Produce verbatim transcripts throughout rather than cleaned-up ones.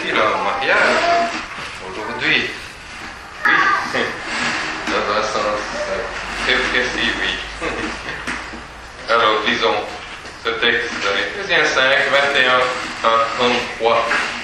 il un mariage aujourd'hui? Oui, dans un sens très précis, oui. Alors, lisons ce texte, Éphésiens cinq, vingt et un à trente-trois.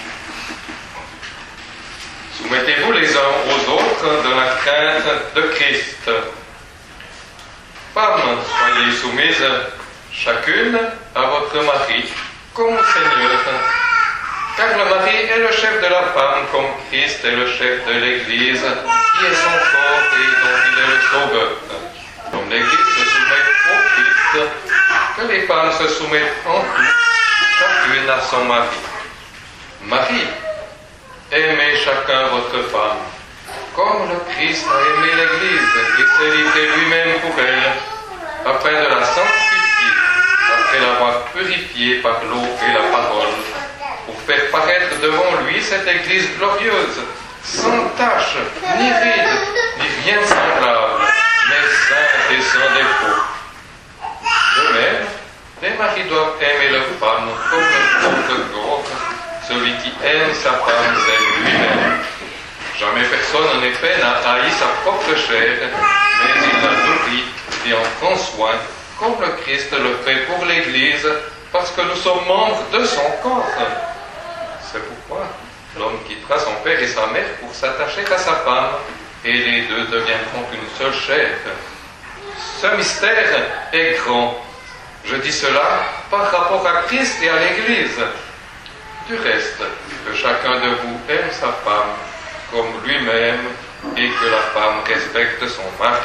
Soumettez-vous les uns aux autres dans la crainte de Christ. Femmes, soyez soumises chacune à votre mari, comme au Seigneur. Car le mari est le chef de la femme, comme Christ est le chef de l'Église, qui est son corps et dont il est le sauveur. Comme l'Église se soumet au Christ, que les femmes se soumettent en tout, chacune à son mari. Mari, aimez chacun votre femme, comme le Christ a aimé l'Église et s'est livré lui-même pour elle, afin de la sanctifier, après l'avoir purifiée par l'eau et la parole, pour faire paraître devant lui cette Église glorieuse, sans tache, ni ride, ni rien semblable, mais sainte et sans défaut. De même, les maris doivent aimer leur femme comme le corps. Celui qui aime sa femme, c'est lui-même. Jamais personne, en effet, n'a haï sa propre chair, mais il la nourrit et en prend soin, comme le Christ le fait pour l'Église, parce que nous sommes membres de son corps. C'est pourquoi l'homme quittera son père et sa mère pour s'attacher à sa femme, et les deux deviendront une seule chair. Ce mystère est grand. Je dis cela par rapport à Christ et à l'Église. Du reste, que chacun de vous aime sa femme comme lui-même et que la femme respecte son mari.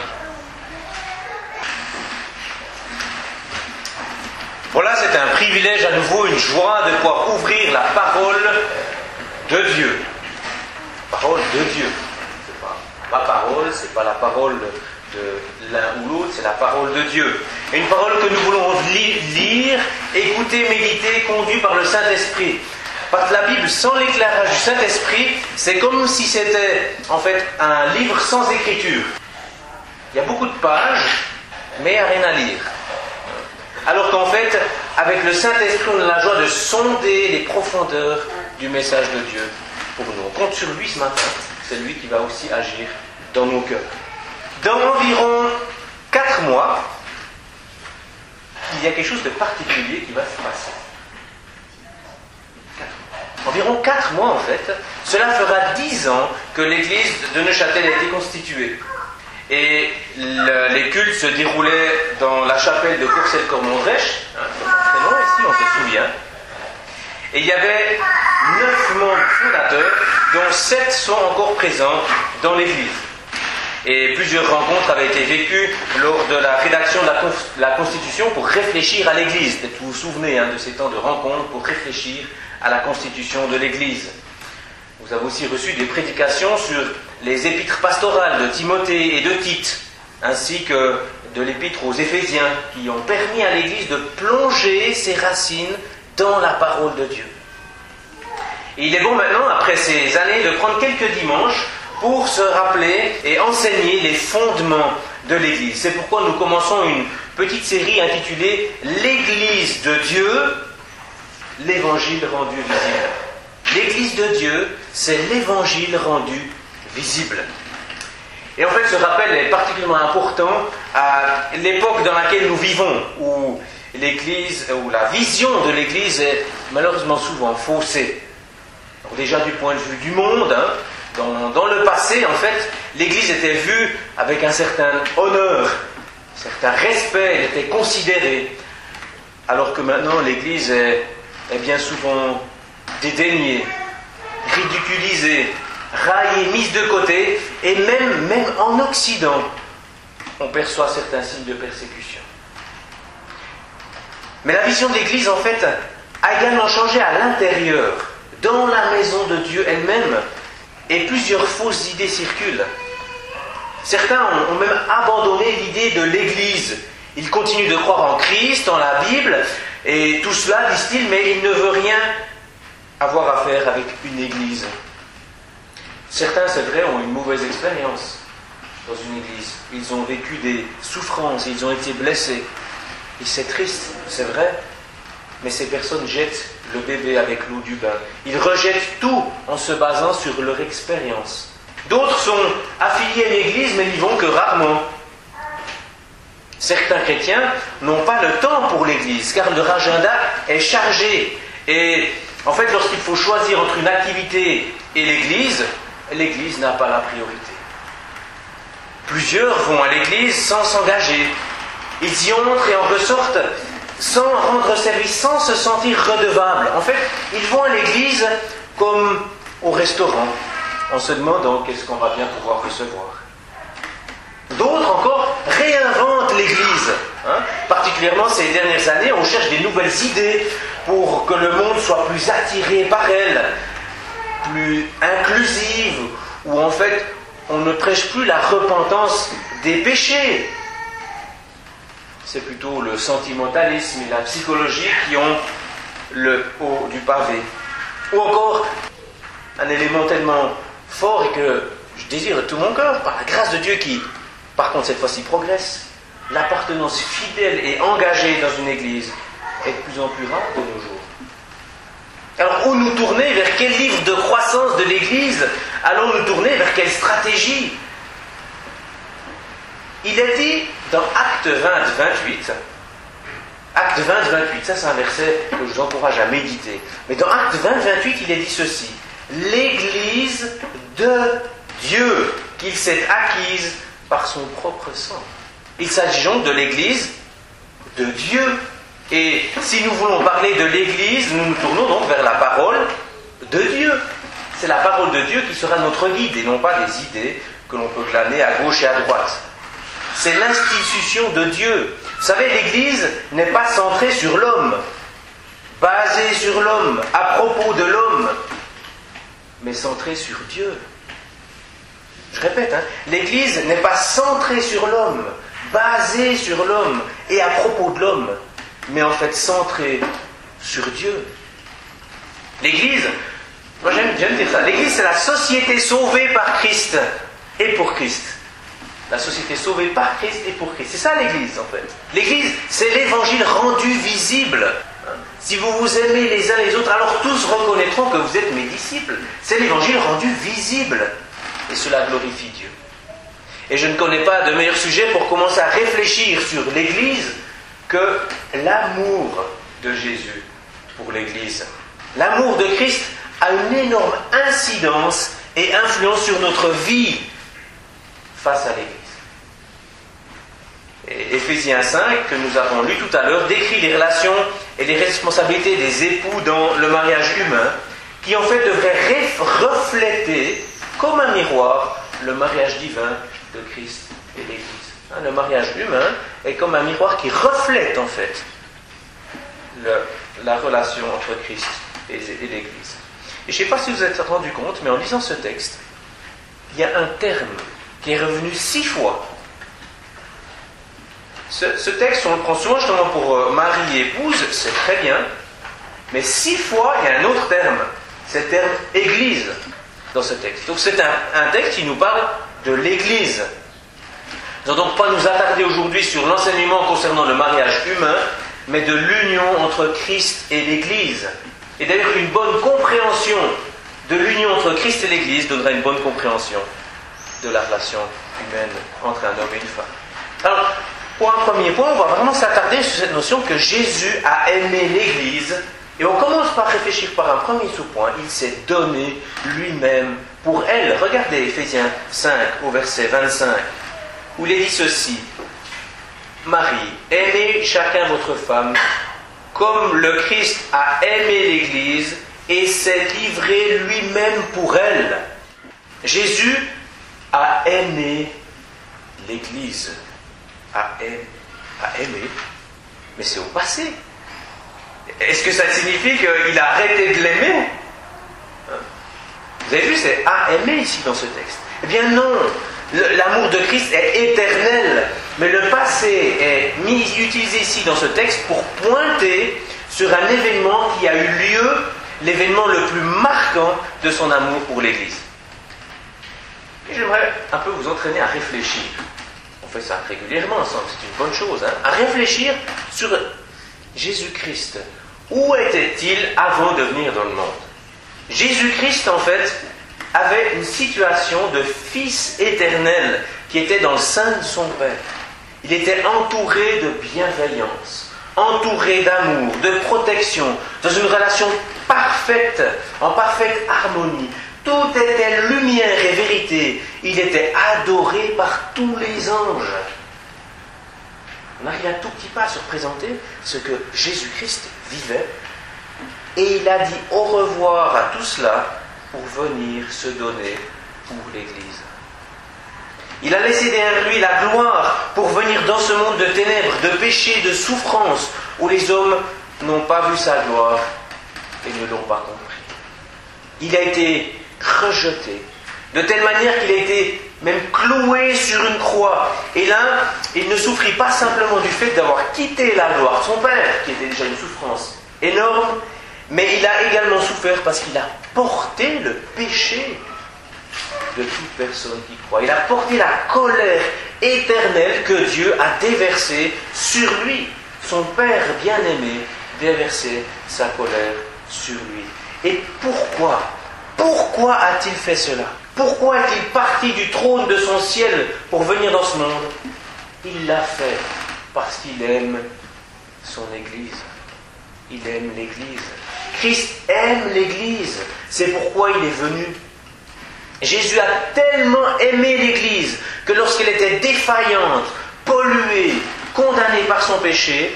Voilà, c'est un privilège à nouveau, une joie de pouvoir ouvrir la parole de Dieu. Parole de Dieu. C'est pas ma parole, c'est pas la parole de l'un ou l'autre, c'est la parole de Dieu. Et une parole que nous voulons lire, écouter, méditer, conduit par le Saint-Esprit. Parce que la Bible, sans l'éclairage du Saint-Esprit, c'est comme si c'était en fait un livre sans écriture. Il y a beaucoup de pages, mais il n'y a rien à lire. Alors qu'en fait, avec le Saint-Esprit, on a la joie de sonder les profondeurs du message de Dieu pour nous. On compte sur lui ce matin. C'est lui qui va aussi agir dans nos cœurs. Dans environ quatre mois, il y a quelque chose de particulier qui va se passer. Environ quatre mois en fait, cela fera dix ans que l'église de Neuchâtel a été constituée. Et le, les cultes se déroulaient dans la chapelle de Courcelles-Cormondrèche, hein, très loin ici, on se souvient. Et il y avait neuf membres fondateurs, dont sept sont encore présents dans l'église. Et plusieurs rencontres avaient été vécues lors de la rédaction de la, conf, la Constitution pour réfléchir à l'église. Peut-être vous vous souvenez hein, de ces temps de rencontres pour réfléchir à la constitution de l'Église. Vous avez aussi reçu des prédications sur les épîtres pastorales de Timothée et de Tite, ainsi que de l'épître aux Éphésiens, qui ont permis à l'Église de plonger ses racines dans la parole de Dieu. Et il est bon maintenant, après ces années, de prendre quelques dimanches pour se rappeler et enseigner les fondements de l'Église. C'est pourquoi nous commençons une petite série intitulée « L'Église de Dieu ». L'évangile rendu visible. L'Église de Dieu, c'est l'évangile rendu visible. Et en fait, ce rappel est particulièrement important à l'époque dans laquelle nous vivons, où l'Église, où la vision de l'Église est malheureusement souvent faussée. Alors déjà du point de vue du monde, hein, dans, dans le passé, en fait, l'Église était vue avec un certain honneur, un certain respect, elle était considérée, alors que maintenant l'Église est est bien souvent dédaignée, ridiculisée, raillée, mise de côté, et même, même en Occident, on perçoit certains signes de persécution. Mais la vision de l'Église, en fait, a également changé à l'intérieur, dans la maison de Dieu elle-même, et plusieurs fausses idées circulent. Certains ont, ont même abandonné l'idée de l'Église. Ils continuent de croire en Christ, en la Bible, et tout cela, disent-ils, mais il ne veut rien avoir à faire avec une église. Certains, c'est vrai, ont une mauvaise expérience dans une église. Ils ont vécu des souffrances, ils ont été blessés. Et c'est triste, c'est vrai. mais ces personnes jettent le bébé avec l'eau du bain. Ils rejettent tout en se basant sur leur expérience. D'autres sont affiliés à l'Église, mais n'y vont que rarement. Certains chrétiens n'ont pas le temps pour l'Église, car leur agenda est chargé. Et en fait, lorsqu'il faut choisir entre une activité et l'Église, l'Église n'a pas la priorité. Plusieurs vont à l'Église sans s'engager. Ils y entrent et en ressortent sans rendre service, sans se sentir redevables. En fait, ils vont à l'Église comme au restaurant, en se demandant qu'est-ce qu'on va bien pouvoir recevoir. D'autres encore réinventent l'Église. Hein. Particulièrement ces dernières années, on cherche des nouvelles idées pour que le monde soit plus attiré par elle, plus inclusive, où en fait on ne prêche plus la repentance des péchés. C'est plutôt le sentimentalisme et la psychologie qui ont le haut du pavé. Ou encore, un élément tellement fort et que je désire de tout mon cœur, par la grâce de Dieu qui, par contre, cette fois-ci progresse, l'appartenance fidèle et engagée dans une église est de plus en plus rare de nos jours. Alors, où nous tourner? Vers quel livre de croissance de l'église allons-nous tourner? Vers quelle stratégie? Il est dit dans Actes vingt, vingt-huit, Actes vingt, vingt-huit, ça c'est un verset que je vous encourage à méditer. Mais dans Actes vingt, vingt-huit, il est dit ceci: l'Église de Dieu qu'il s'est acquise par son propre sang. Il s'agit donc de l'Église de Dieu. Et si nous voulons parler de l'Église, nous nous tournons donc vers la parole de Dieu. C'est la parole de Dieu qui sera notre guide et non pas des idées que l'on peut glaner à gauche et à droite. C'est l'institution de Dieu. Vous savez, l'Église n'est pas centrée sur l'homme, basée sur l'homme, à propos de l'homme, mais centrée sur Dieu. Je répète, hein, l'Église n'est pas centrée sur l'homme, basée sur l'homme et à propos de l'homme, mais en fait centrée sur Dieu. L'Église, moi j'aime, j'aime dire ça, l'Église c'est la société sauvée par Christ et pour Christ. La société sauvée par Christ et pour Christ. C'est ça l'Église en fait. L'Église, c'est l'Évangile rendu visible. Si vous vous aimez les uns les autres, alors tous reconnaîtront que vous êtes mes disciples. C'est l'Évangile rendu visible. Et cela glorifie Dieu. Et je ne connais pas de meilleur sujet pour commencer à réfléchir sur l'Église que l'amour de Jésus pour l'Église. L'amour de Christ a une énorme incidence et influence sur notre vie face à l'Église. Et Éphésiens cinq, que nous avons lu tout à l'heure, décrit les relations et les responsabilités des époux dans le mariage humain, qui en fait devrait refléter comme un miroir le mariage divin de Christ et l'Église. Le mariage humain est comme un miroir qui reflète en fait le, la relation entre Christ et, et l'Église. Et je ne sais pas si vous vous êtes rendu compte, mais en lisant ce texte, il y a un terme qui est revenu six fois. Ce, ce texte, on le prend souvent justement pour euh, mari et épouse, c'est très bien, mais six fois, il y a un autre terme, c'est le terme Église dans ce texte. Donc c'est un, un texte qui nous parle de l'Église. Nous n'allons donc pas nous attarder aujourd'hui sur l'enseignement concernant le mariage humain, mais de l'union entre Christ et l'Église. Et d'ailleurs, une bonne compréhension de l'union entre Christ et l'Église donnera une bonne compréhension de la relation humaine entre un homme et une femme. Alors, pour un premier point, on va vraiment s'attarder sur cette notion que Jésus a aimé l'Église. Et on commence par réfléchir par un premier sous-point. Il s'est donné lui-même pour elle. Regardez Éphésiens cinq au verset vingt-cinq, où il est dit ceci: Marie, aimez chacun votre femme, comme le Christ a aimé l'Église et s'est livré lui-même pour elle. Jésus a aimé l'Église. A aimé, a aimé, mais c'est au passé. Est-ce que ça signifie qu'il a arrêté de l'aimer? Vous avez vu, c'est a aimé ici dans ce texte. Eh bien non, l'amour de Christ est éternel, mais le passé est mis, utilisé ici dans ce texte pour pointer sur un événement qui a eu lieu, l'événement le plus marquant de son amour pour l'Église. Et j'aimerais un peu vous entraîner à réfléchir. On fait ça régulièrement ensemble, c'est une bonne chose, hein, à réfléchir sur Jésus-Christ. Où était-il avant de venir dans le monde? Jésus-Christ, en fait, avait une situation de Fils éternel qui était dans le sein de son Père. Il était entouré de bienveillance, entouré d'amour, de protection, dans une relation parfaite, en parfaite harmonie. Tout était lumière et vérité. Il était adoré par tous les anges. On arrive un tout petit peu à se représenter ce que Jésus-Christ vivait. Et il a dit au revoir à tout cela pour venir se donner pour l'Église. Il a laissé derrière lui la gloire pour venir dans ce monde de ténèbres, de péché, de souffrance, où les hommes n'ont pas vu sa gloire et ne l'ont pas compris. Il a été rejeté, de telle manière qu'il a été même cloué sur une croix. Et là, il ne souffrit pas simplement du fait d'avoir quitté la gloire de son Père, qui était déjà une souffrance énorme, mais il a également souffert parce qu'il a porté le péché de toute personne qui croit. Il a porté la colère éternelle que Dieu a déversée sur lui. Son Père bien-aimé déversait sa colère sur lui. Et pourquoi Pourquoi a-t-il fait cela? Pourquoi est-il parti du trône de son ciel pour venir dans ce monde? Il l'a fait parce qu'il aime son Église. Il aime l'Église. Christ aime l'Église. C'est pourquoi il est venu. Jésus a tellement aimé l'Église que lorsqu'elle était défaillante, polluée, condamnée par son péché,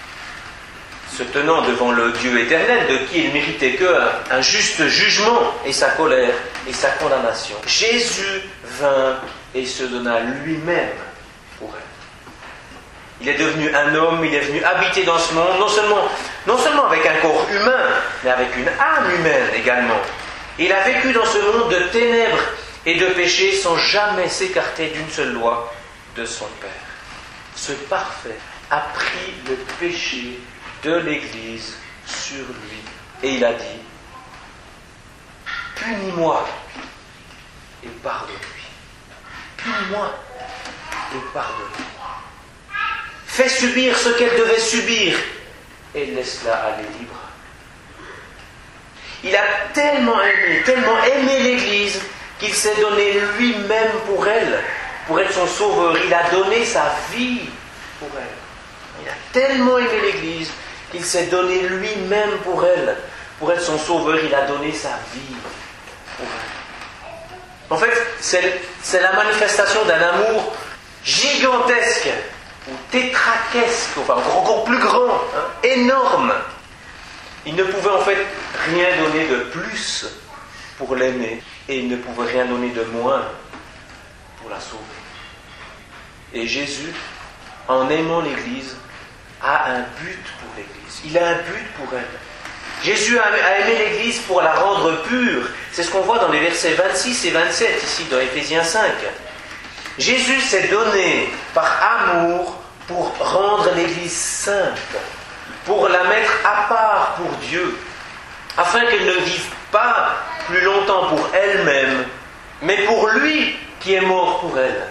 se tenant devant le Dieu éternel, de qui il méritait qu'un juste jugement et sa colère et sa condamnation, Jésus vint et se donna lui-même pour elle. Il est devenu un homme, il est venu habiter dans ce monde, non seulement, non seulement avec un corps humain, mais avec une âme humaine également. Il a vécu dans ce monde de ténèbres et de péché sans jamais s'écarter d'une seule loi de son Père. Ce parfait a pris le péché de l'Église sur lui. Et il a dit, punis-moi et pardonne-lui. Punis-moi et pardonne-lui. Fais subir ce qu'elle devait subir et laisse-la aller libre. Il a tellement aimé, tellement aimé l'Église qu'il s'est donné lui-même pour elle, pour être son sauveur. Il a donné sa vie pour elle. Il a tellement aimé l'Église qu'il s'est donné lui-même pour elle. Pour être son sauveur, il a donné sa vie pour elle. En fait, c'est, c'est la manifestation d'un amour gigantesque, ou tétraquesque, enfin encore plus grand, hein, énorme. Il ne pouvait en fait rien donner de plus pour l'aimer, et il ne pouvait rien donner de moins pour la sauver. Et Jésus, en aimant l'Église, a un but pour l'Église. Il a un but pour elle. Jésus a aimé l'Église pour la rendre pure. C'est ce qu'on voit dans les versets vingt-six et vingt-sept, ici dans Éphésiens cinq. Jésus s'est donné par amour pour rendre l'Église sainte, pour la mettre à part pour Dieu, afin qu'elle ne vive pas plus longtemps pour elle-même, mais pour lui qui est mort pour elle.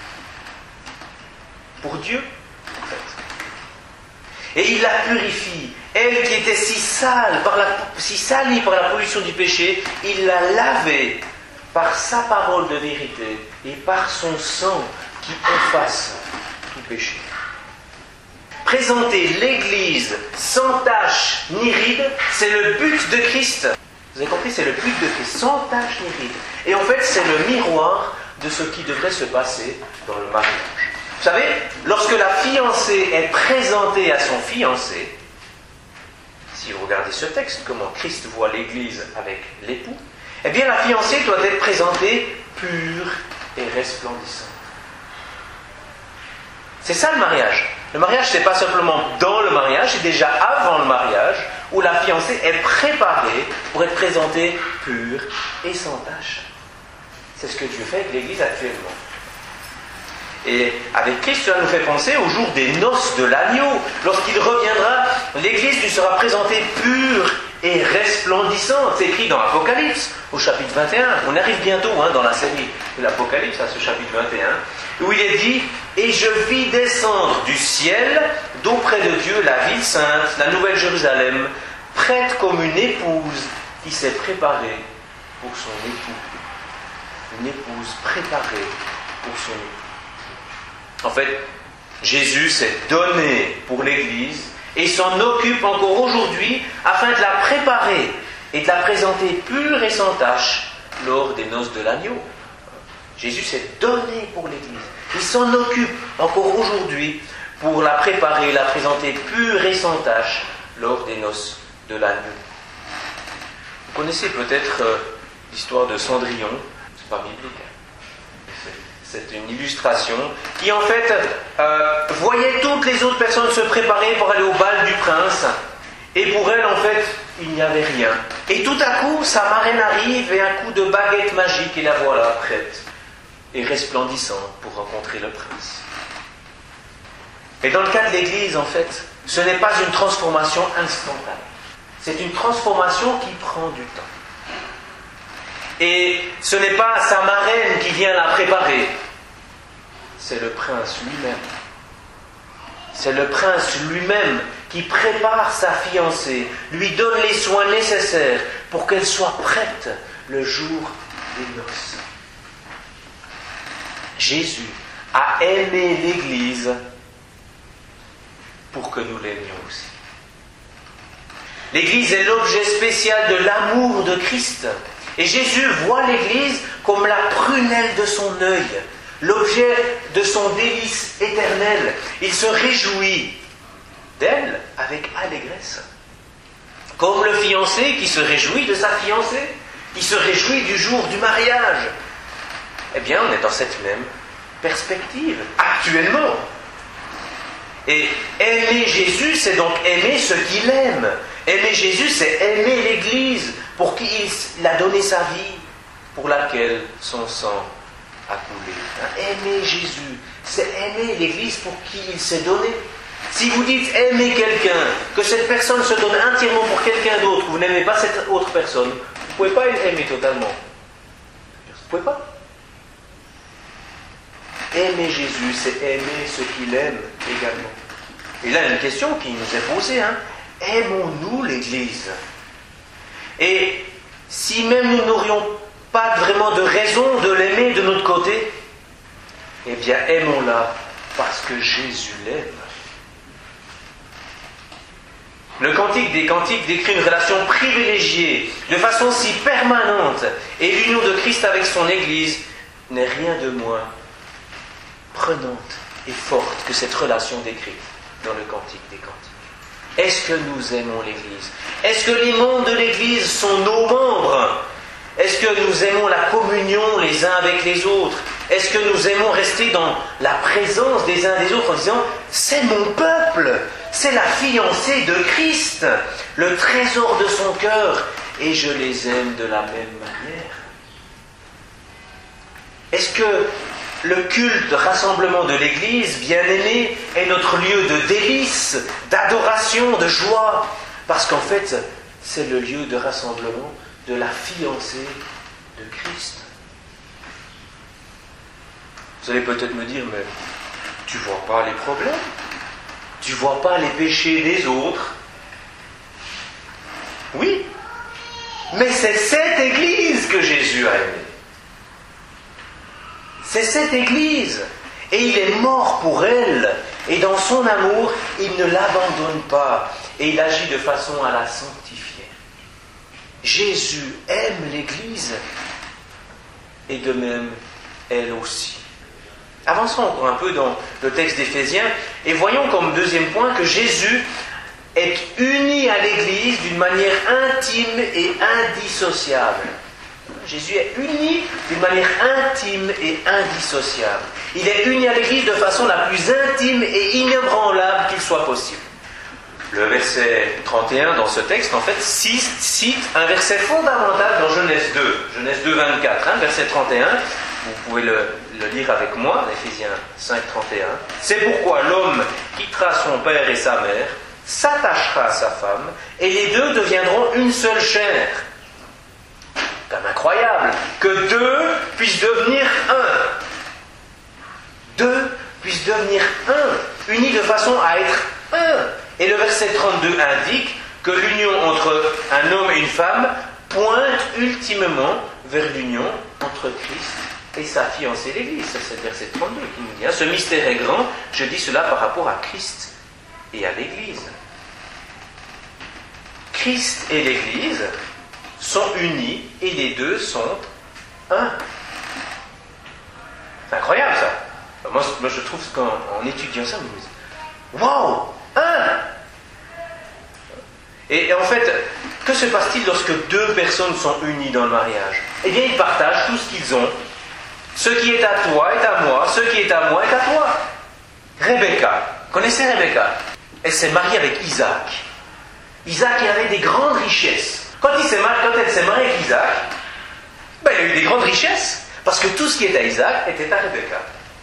Pour Dieu, en fait. Et il la purifie. Elle qui était si sale, par la, si salie par la pollution du péché, il l'a lavée par sa parole de vérité et par son sang qui efface tout péché. Présenter l'Église sans tache ni ride, c'est le but de Christ. Vous avez compris, c'est le but de Christ, sans tache ni ride. Et en fait, c'est le miroir de ce qui devrait se passer dans le mariage. Vous savez, lorsque la fiancée est présentée à son fiancé, si vous regardez ce texte, comment Christ voit l'Église avec l'époux, eh bien la fiancée doit être présentée pure et resplendissante. C'est ça le mariage. Le mariage, c'est pas simplement dans le mariage, c'est déjà avant le mariage, où la fiancée est préparée pour être présentée pure et sans tache. C'est ce que Dieu fait avec l'Église actuellement. Et avec Christ, cela nous fait penser au jour des noces de l'agneau. Lorsqu'il reviendra, l'Église lui sera présentée pure et resplendissante. C'est écrit dans l'Apocalypse, au chapitre vingt et un. On arrive bientôt hein, dans la série de l'Apocalypse, à ce chapitre vingt et un, où il est dit « Et je vis descendre du ciel, d'auprès de Dieu, la ville sainte, la nouvelle Jérusalem, prête comme une épouse qui s'est préparée pour son époux. Une épouse préparée pour son époux. En fait, Jésus s'est donné pour l'Église et s'en occupe encore aujourd'hui afin de la préparer et de la présenter pure et sans tache lors des noces de l'agneau. Jésus s'est donné pour l'Église. Il s'en occupe encore aujourd'hui pour la préparer et la présenter pure et sans tache lors des noces de l'agneau. Vous connaissez peut-être euh, l'histoire de Cendrillon, c'est pas biblique. C'est une illustration qui en fait euh, voyait toutes les autres personnes se préparer pour aller au bal du prince. Et pour elle, en fait, il n'y avait rien. Et tout à coup, sa marraine arrive et un coup de baguette magique, et la voilà prête et resplendissante pour rencontrer le prince. Et dans le cas de l'Église, en fait, ce n'est pas une transformation instantanée. C'est une transformation qui prend du temps. Et ce n'est pas sa marraine qui vient la préparer. C'est le prince lui-même. C'est le prince lui-même qui prépare sa fiancée, lui donne les soins nécessaires pour qu'elle soit prête le jour des noces. Jésus a aimé l'Église pour que nous l'aimions aussi. L'Église est l'objet spécial de l'amour de Christ. Et Jésus voit l'Église comme la prunelle de son œil, l'objet de son délice éternel. Il se réjouit d'elle avec allégresse. Comme le fiancé qui se réjouit de sa fiancée, qui se réjouit du jour du mariage. Eh bien, on est dans cette même perspective, actuellement. Et aimer Jésus, c'est donc aimer ce qu'il aime. Aimer Jésus, c'est aimer l'Église pour qui il a donné sa vie, pour laquelle son sang a coulé. Aimer Jésus, c'est aimer l'Église pour qui il s'est donné. Si vous dites aimer quelqu'un, que cette personne se donne entièrement pour quelqu'un d'autre, que vous n'aimez pas cette autre personne, vous ne pouvez pas l'aimer totalement. Vous ne pouvez pas. Aimer Jésus, c'est aimer ce qu'il aime également. Et là, il y a une question qui nous est posée. Hein. Aimons-nous l'Église ? Et si même nous n'aurions pas vraiment de raison de l'aimer de notre côté, eh bien, aimons-la parce que Jésus l'aime. Le Cantique des Cantiques décrit une relation privilégiée, de façon si permanente, et l'union de Christ avec son Église n'est rien de moins prenante et forte que cette relation décrite dans le Cantique des Cantiques. Est-ce que nous aimons l'Église ? Est-ce que les membres de l'Église sont nos membres ? Est-ce que nous aimons la communion les uns avec les autres ? Est-ce que nous aimons rester dans la présence des uns des autres en disant « c'est mon peuple, c'est la fiancée de Christ, le trésor de son cœur, et je les aime de la même manière ». Est-ce que le culte de rassemblement de l'Église, bien-aimé, est notre lieu de délice, d'adoration, de joie ? Parce qu'en fait, c'est le lieu de rassemblement de la fiancée de Christ. Vous allez peut-être me dire, mais tu vois pas les problèmes, tu vois pas les péchés des autres. Oui, mais c'est cette Église que Jésus a aimée. C'est cette Église. Et il est mort pour elle. Et dans son amour, il ne l'abandonne pas. Et il agit de façon à la sanctifier. Jésus aime l'Église. Et de même, elle aussi. Avançons encore un peu dans le texte d'Éphésiens. Et voyons comme deuxième point que Jésus est uni à l'Église d'une manière intime et indissociable. Jésus est uni d'une manière intime et indissociable. Il est uni à l'Église de façon la plus intime et inébranlable qu'il soit possible. Le verset trente et un dans ce texte, en fait, cite un verset fondamental dans Genèse deux. Genèse deux, vingt-quatre, hein, verset trente et un. Vous pouvez le, le lire avec moi, Éphésiens cinq, trente et un. C'est pourquoi l'homme quittera son père et sa mère, s'attachera à sa femme, et les deux deviendront une seule chair. C'est incroyable que deux puissent devenir un. Deux puissent devenir un, unis de façon à être un. Et le verset trente-deux indique que l'union entre un homme et une femme pointe ultimement vers l'union entre Christ et sa fiancée l'Église. C'est le verset trente-deux qui nous dit, hein, ce mystère est grand, je dis cela par rapport à Christ et à l'Église. Christ et l'Église sont unis et les deux sont un. C'est incroyable ça. Moi, moi je trouve qu'en en étudiant ça, je me dis, waouh, un. Et, et en fait, que se passe-t-il lorsque deux personnes sont unies dans le mariage? Eh bien, ils partagent tout ce qu'ils ont. Ce qui est à toi est à moi, ce qui est à moi est à toi. Rebecca, connaissez Rebecca? Elle s'est mariée avec Isaac. Isaac, il avait des grandes richesses. Quand, il s'est marié, quand elle s'est mariée avec Isaac, ben, il a eu des grandes richesses, parce que tout ce qui est à Isaac était à Rebecca.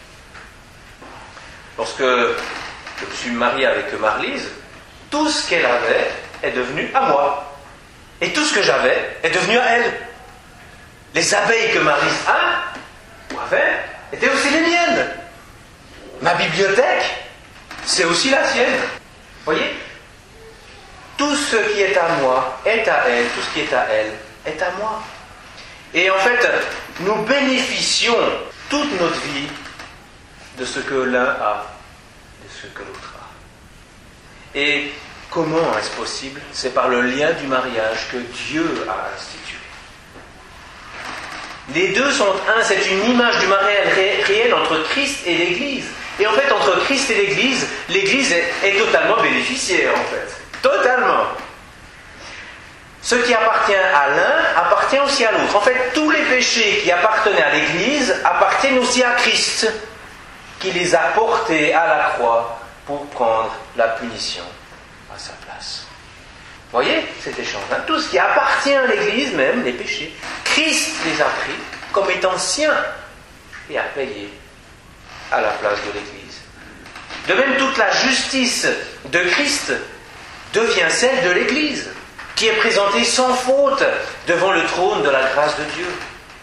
Lorsque je me suis marié avec Marlise, tout ce qu'elle avait est devenu à moi. Et tout ce que j'avais est devenu à elle. Les abeilles que Marlise a, ou avait, étaient aussi les miennes. Ma bibliothèque, c'est aussi la sienne. Vous voyez? Tout ce qui est à moi est à elle, tout ce qui est à elle est à moi. Et en fait, nous bénéficions toute notre vie de ce que l'un a, de ce que l'autre a. Et comment est-ce possible? C'est par le lien du mariage que Dieu a institué. Les deux sont un, c'est une image du mariage ré- réel entre Christ et l'Église. Et en fait, entre Christ et l'Église, l'Église est, est totalement bénéficiaire, en fait. Totalement. Ce qui appartient à l'un appartient aussi à l'autre. En fait, tous les péchés qui appartenaient à l'Église appartiennent aussi à Christ, qui les a portés à la croix pour prendre la punition à sa place. Vous voyez cet échange, hein? Tout ce qui appartient à l'Église, même les péchés, Christ les a pris comme étant siens et a payé à la place de l'Église. De même, toute la justice de Christ devient celle de l'Église, qui est présentée sans faute devant le trône de la grâce de Dieu.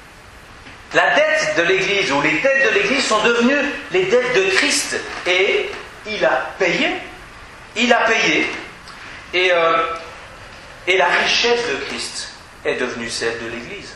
La dette de l'Église, ou les dettes de l'Église sont devenues les dettes de Christ, et il a payé, il a payé, et, euh, et la richesse de Christ est devenue celle de l'Église.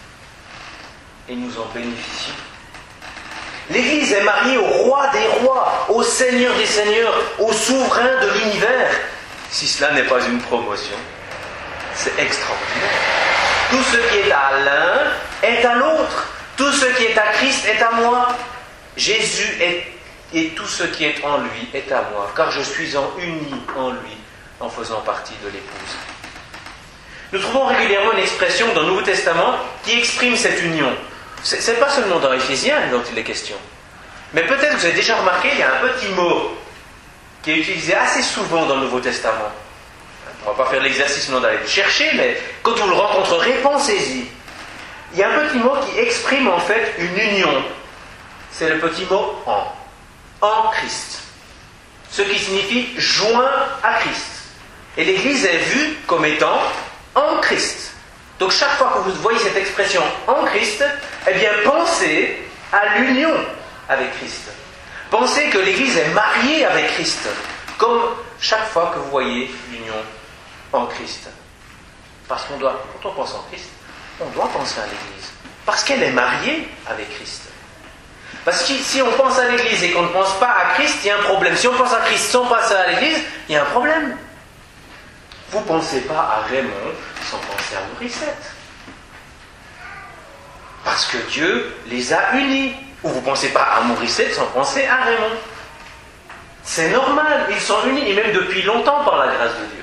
Et nous en bénéficions. L'Église est mariée au roi des rois, au Seigneur des seigneurs, au souverain de l'univers. Si cela n'est pas une promotion, c'est extraordinaire. Tout ce qui est à l'un est à l'autre. Tout ce qui est à Christ est à moi. Jésus est, et tout ce qui est en lui est à moi, car je suis en uni en lui, en faisant partie de l'épouse. Nous trouvons régulièrement une expression dans le Nouveau Testament qui exprime cette union. Ce n'est pas seulement dans Éphésiens dont il est question. Mais peut-être que vous avez déjà remarqué, il y a un petit mot qui est utilisé assez souvent dans le Nouveau Testament. On ne va pas faire l'exercice non d'aller le chercher, mais quand vous le rencontrerez, pensez-y. Il y a un petit mot qui exprime en fait une union. C'est le petit mot « en ». En Christ. Ce qui signifie « joint à Christ ». Et l'Église est vue comme étant en Christ. Donc chaque fois que vous voyez cette expression « en Christ », eh bien pensez à l'union avec Christ. Pensez que l'Église est mariée avec Christ, comme chaque fois que vous voyez l'union en Christ. Parce qu'on doit, quand on pense en Christ, on doit penser à l'Église. Parce qu'elle est mariée avec Christ. Parce que si on pense à l'Église et qu'on ne pense pas à Christ, il y a un problème. Si on pense à Christ sans penser à l'Église, il y a un problème. Vous ne pensez pas à Raymond sans penser à Morissette. Parce que Dieu les a unis. Ou vous ne pensez pas à Morissette sans penser à Raymond. C'est normal, ils sont unis, et même depuis longtemps par la grâce de Dieu.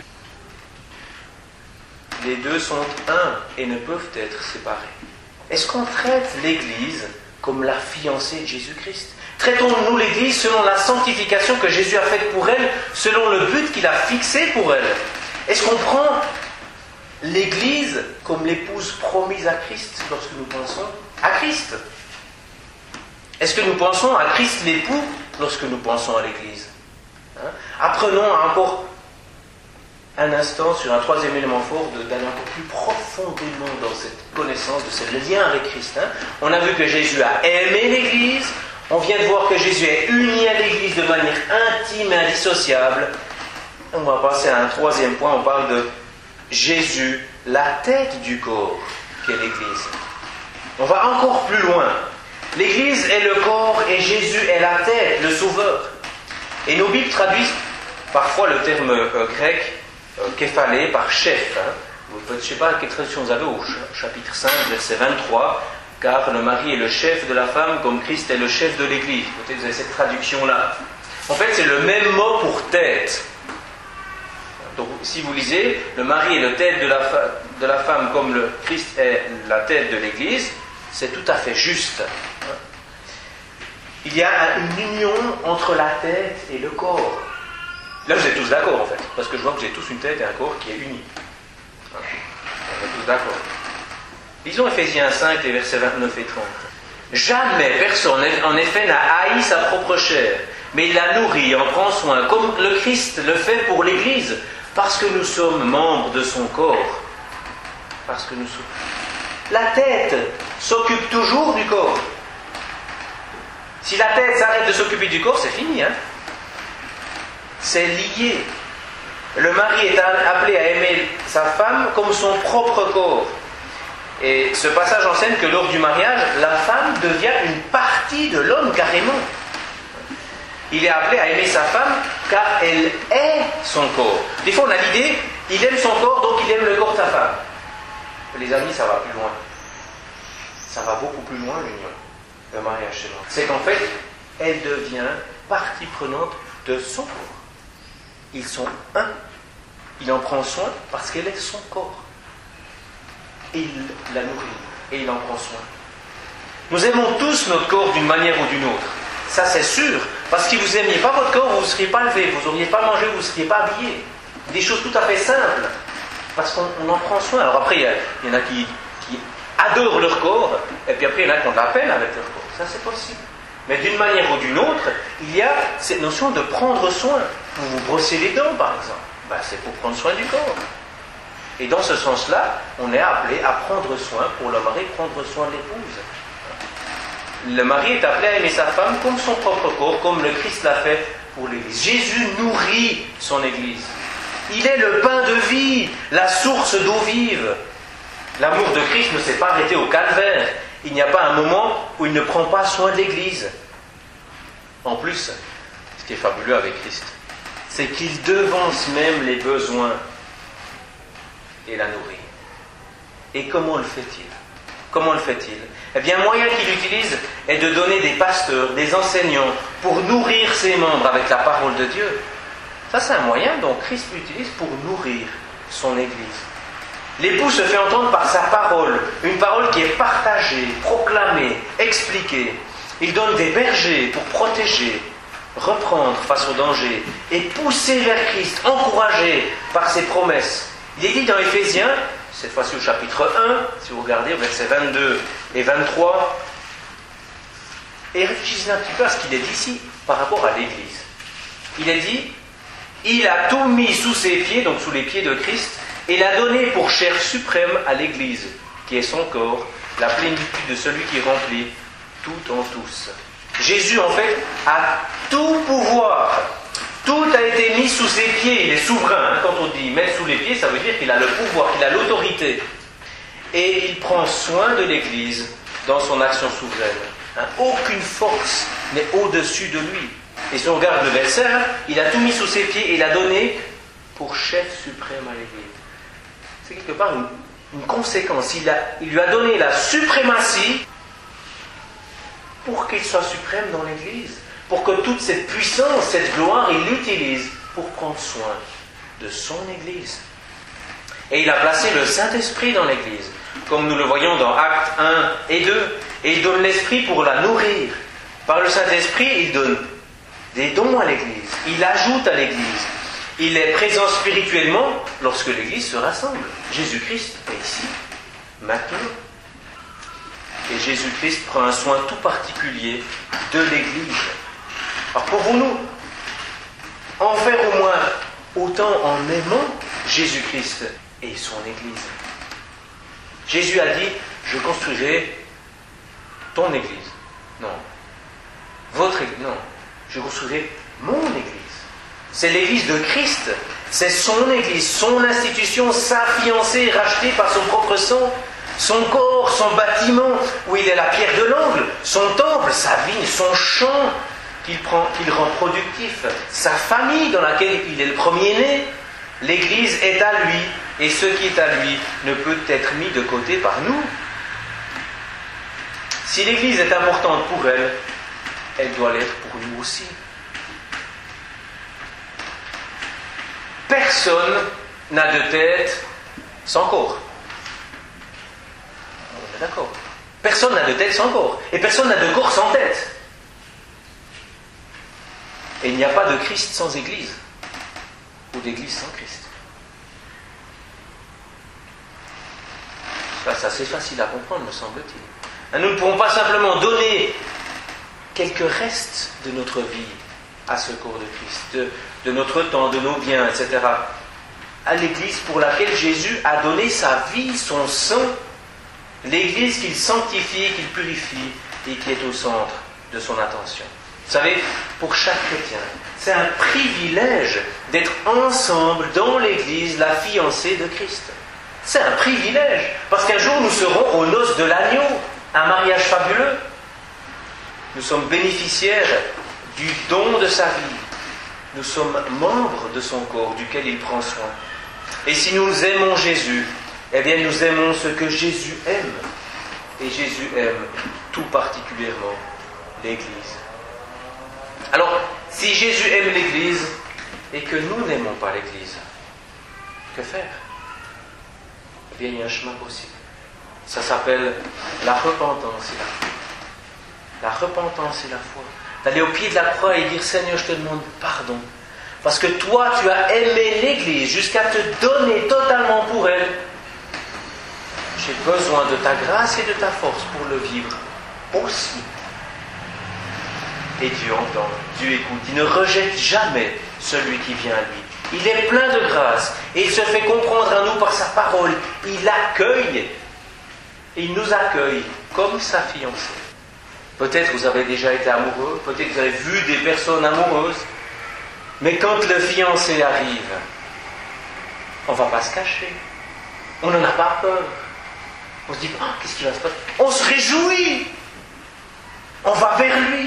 Les deux sont un et ne peuvent être séparés. Est-ce qu'on traite l'Église comme la fiancée de Jésus-Christ? Traitons-nous l'Église selon la sanctification que Jésus a faite pour elle, selon le but qu'il a fixé pour elle? Est-ce qu'on prend l'Église comme l'épouse promise à Christ lorsque nous pensons à Christ? Est-ce que nous pensons à Christ l'époux lorsque nous pensons à l'Église? hein? Apprenons encore un instant sur un troisième élément fort d'aller encore plus profondément dans cette connaissance de ce lien avec Christ. Hein? On a vu que Jésus a aimé l'Église, on vient de voir que Jésus est uni à l'Église de manière intime et indissociable, On va passer à un troisième point, on parle de Jésus, la tête du corps, qu'est l'Église. On va encore plus loin. L'Église est le corps et Jésus est la tête, le sauveur. Et nos Bibles traduisent parfois le terme euh, grec euh, képhalé par chef. Hein. Je ne sais pas quelle traduction vous avez au chapitre cinq, verset vingt-trois. Car le mari est le chef de la femme comme Christ est le chef de l'Église. Peut-être vous avez cette traduction-là. En fait, c'est le même mot pour tête. Donc, si vous lisez, le mari est le tête de la, fa- de la femme comme le Christ est la tête de l'Église, c'est tout à fait juste. Il y a une union entre la tête et le corps. Là, vous êtes tous d'accord, en fait, parce que je vois que vous avez tous une tête et un corps qui est uni. On est tous d'accord. Lisons Éphésiens cinq, les versets vingt-neuf et trente. Jamais personne, en effet, n'a haï sa propre chair, mais il la nourrit, en prend soin, comme le Christ le fait pour l'Église, parce que nous sommes membres de son corps. Parce que nous sommes... La tête s'occupe toujours du corps. Si la tête s'arrête de s'occuper du corps, c'est fini. Hein? C'est lié. Le mari est appelé à aimer sa femme comme son propre corps. Et ce passage enseigne que lors du mariage, la femme devient une partie de l'homme carrément. Il est appelé à aimer sa femme car elle est son corps. Des fois on a l'idée, il aime son corps donc il aime le corps de sa femme. Les amis, ça va plus loin. Ça va beaucoup plus loin l'union, le mariage chez l'homme. C'est qu'en fait, elle devient partie prenante de son corps. Ils sont un. Il en prend soin parce qu'elle est son corps. Et il la nourrit et il en prend soin. Nous aimons tous notre corps d'une manière ou d'une autre. Ça c'est sûr. Parce que si vous n'aimiez pas votre corps, vous ne seriez pas levé, vous n'auriez pas mangé, vous ne seriez pas habillé. Des choses tout à fait simples. Parce qu'on en prend soin. Alors après, il y, a, il y en a qui, qui adorent leur corps, et puis après, il y en a qui ont de la peine avec leur corps. Ça c'est possible. Mais d'une manière ou d'une autre, il y a cette notion de prendre soin. Vous vous brossez les dents, par exemple. Ben, c'est pour prendre soin du corps. Et dans ce sens-là, on est appelé à prendre soin, pour le mari, prendre soin de l'épouse. Le mari est appelé à aimer sa femme comme son propre corps, comme le Christ l'a fait pour l'Église. Jésus nourrit son Église. Il est le pain de vie, la source d'eau vive. L'amour de Christ ne s'est pas arrêté au calvaire. Il n'y a pas un moment où il ne prend pas soin de l'Église. En plus, ce qui est fabuleux avec Christ, c'est qu'il devance même les besoins et la nourrit. Et comment le fait-il ? Comment le fait-il ? Eh bien, un moyen qu'il utilise est de donner des pasteurs, des enseignants, pour nourrir ses membres avec la parole de Dieu. Ça, c'est un moyen dont Christ utilise pour nourrir son Église. L'époux se fait entendre par sa parole, une parole qui est partagée, proclamée, expliquée. Il donne des bergers pour protéger, reprendre face au danger et pousser vers Christ, encouragé par ses promesses. Il est dit dans Éphésiens, cette fois-ci au chapitre un, si vous regardez, versets vingt-deux et vingt-trois, et réfléchissez un petit peu à ce qu'il est dit ici par rapport à l'Église. Il est dit, il a tout mis sous ses pieds, donc sous les pieds de Christ, et l'a donné pour chair suprême à l'Église, qui est son corps, la plénitude de celui qui remplit tout en tous. Jésus, en fait, a tout pouvoir. Tout a été mis sous ses pieds. Il est souverain. Hein. Quand on dit mettre sous les pieds, ça veut dire qu'il a le pouvoir, qu'il a l'autorité. Et il prend soin de l'Église dans son action souveraine. Hein. Aucune force n'est au-dessus de lui. Et si on regarde le verset, hein, il a tout mis sous ses pieds et l'a donné pour chef suprême à l'Église. C'est quelque part une, une conséquence. Il, a, il lui a donné la suprématie pour qu'il soit suprême dans l'Église. Pour que toute cette puissance, cette gloire, il l'utilise pour prendre soin de son Église. Et il a placé le Saint-Esprit dans l'Église, comme nous le voyons dans Actes un et deux. Et il donne l'Esprit pour la nourrir. Par le Saint-Esprit, il donne des dons à l'Église. Il ajoute à l'Église. Il est présent spirituellement lorsque l'Église se rassemble. Jésus-Christ est ici, maintenant. Et Jésus-Christ prend un soin tout particulier de l'Église. Alors pouvons-nous en faire au moins autant en aimant Jésus-Christ et son Église? Jésus a dit, je construirai ton Église. Non. Votre Église. Non. Je construirai mon Église. C'est l'Église de Christ, C'est son Église, son institution, sa fiancée rachetée par son propre sang, son corps, son bâtiment où il est la pierre de l'angle, son temple, sa vigne, son champ qu'il prend, qu'il rend productif, sa famille dans laquelle il est le premier-né. L'Église est à lui et ce qui est à lui ne peut être mis de côté par nous. Si l'Église est importante pour elle, elle doit l'être pour nous aussi. Personne n'a de tête sans corps. On est d'accord. Personne n'a de tête sans corps. Et personne n'a de corps sans tête. Et il n'y a pas de Christ sans Église. Ou d'Église sans Christ. Ça, c'est assez facile à comprendre, me semble-t-il. Nous ne pourrons pas simplement donner quelques restes de notre vie à ce corps de Christ, de, de notre temps, de nos biens, et cetera, à l'Église pour laquelle Jésus a donné sa vie, son sang, l'Église qu'il sanctifie, qu'il purifie et qui est au centre de son attention. Vous savez, pour chaque chrétien, c'est un privilège d'être ensemble dans l'Église, la fiancée de Christ. C'est un privilège, parce qu'un jour nous serons aux noces de l'agneau, un mariage fabuleux. Nous sommes bénéficiaires du don de sa vie. Nous sommes membres de son corps, duquel il prend soin. Et si nous aimons Jésus, eh bien nous aimons ce que Jésus aime. Et Jésus aime tout particulièrement l'Église. Alors, si Jésus aime l'Église et que nous n'aimons pas l'Église, que faire? Eh bien, il y a un chemin possible. Ça s'appelle la repentance et la foi. La repentance et la foi. D'aller au pied de la croix et dire, Seigneur, je te demande pardon. Parce que toi, tu as aimé l'Église jusqu'à te donner totalement pour elle. J'ai besoin de ta grâce et de ta force pour le vivre aussi. Et Dieu entend, Dieu écoute. Il ne rejette jamais celui qui vient à lui. Il est plein de grâce et il se fait comprendre à nous par sa parole. Il accueille, il nous accueille comme sa fiancée. Peut-être vous avez déjà été amoureux, peut-être vous avez vu des personnes amoureuses, mais quand le fiancé arrive, on ne va pas se cacher. On n'en a pas peur. On se dit, oh, qu'est-ce qui va se passer? On se réjouit. On va vers lui.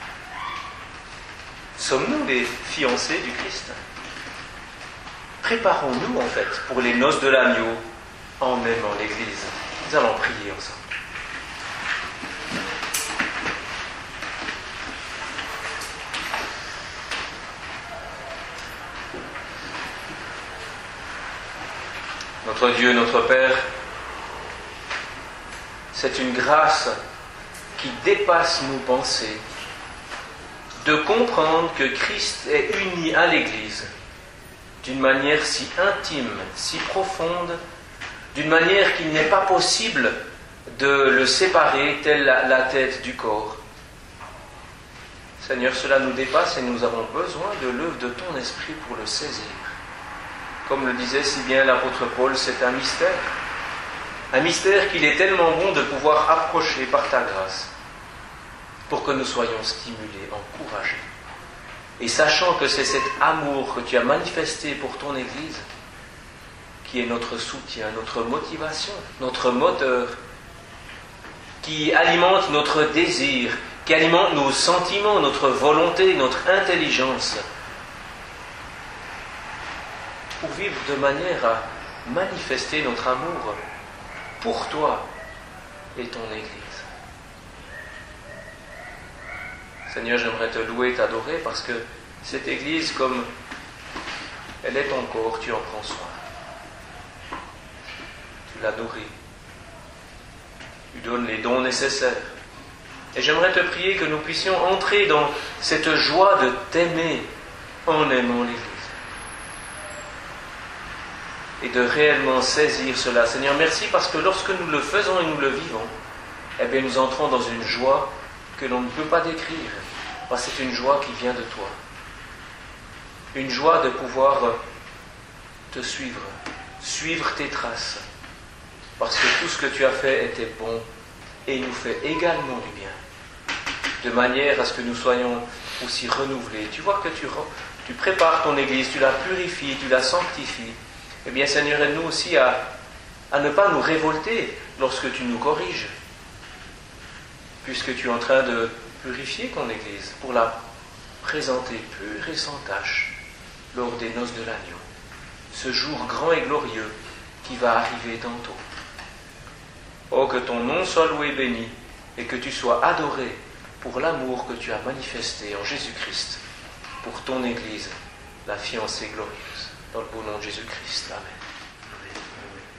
Sommes-nous les fiancés du Christ? Préparons-nous en fait pour les noces de l'agneau en aimant l'Église. Nous allons prier ensemble. Notre Dieu, notre Père, c'est une grâce qui dépasse nos pensées de comprendre que Christ est uni à l'Église d'une manière si intime, si profonde, d'une manière qu'il n'est pas possible de le séparer, telle la, la tête du corps. Seigneur, cela nous dépasse et nous avons besoin de l'œuvre de ton esprit pour le saisir. Comme le disait si bien l'apôtre Paul, c'est un mystère. Un mystère qu'il est tellement bon de pouvoir approcher par ta grâce, pour que nous soyons stimulés, encouragés. Et sachant que c'est cet amour que tu as manifesté pour ton Église, qui est notre soutien, notre motivation, notre moteur, qui alimente notre désir, qui alimente nos sentiments, notre volonté, notre intelligence, pour vivre de manière à manifester notre amour pour toi et ton Église. Seigneur, j'aimerais te louer et t'adorer parce que cette Église, comme elle est ton corps, tu en prends soin. Tu la nourris. Tu donnes les dons nécessaires. Et j'aimerais te prier que nous puissions entrer dans cette joie de t'aimer en aimant l'Église. Et de réellement saisir cela. Seigneur, merci parce que lorsque nous le faisons et nous le vivons, eh bien nous entrons dans une joie que l'on ne peut pas décrire, parce que c'est une joie qui vient de toi. Une joie de pouvoir te suivre, suivre tes traces, parce que tout ce que tu as fait était bon et nous fait également du bien, de manière à ce que nous soyons aussi renouvelés. Tu vois que tu, tu tu prépares ton Église, tu la purifies, tu la sanctifies. Eh bien, Seigneur, aide-nous aussi à, à ne pas nous révolter lorsque tu nous corriges, puisque tu es en train de purifier ton Église pour la présenter pure et sans tache lors des noces de l'agneau, ce jour grand et glorieux qui va arriver tantôt. Oh, que ton nom soit loué et béni, et que tu sois adoré pour l'amour que tu as manifesté en Jésus-Christ pour ton Église, la fiancée glorieuse. Dans le beau nom de Jésus-Christ. Amen.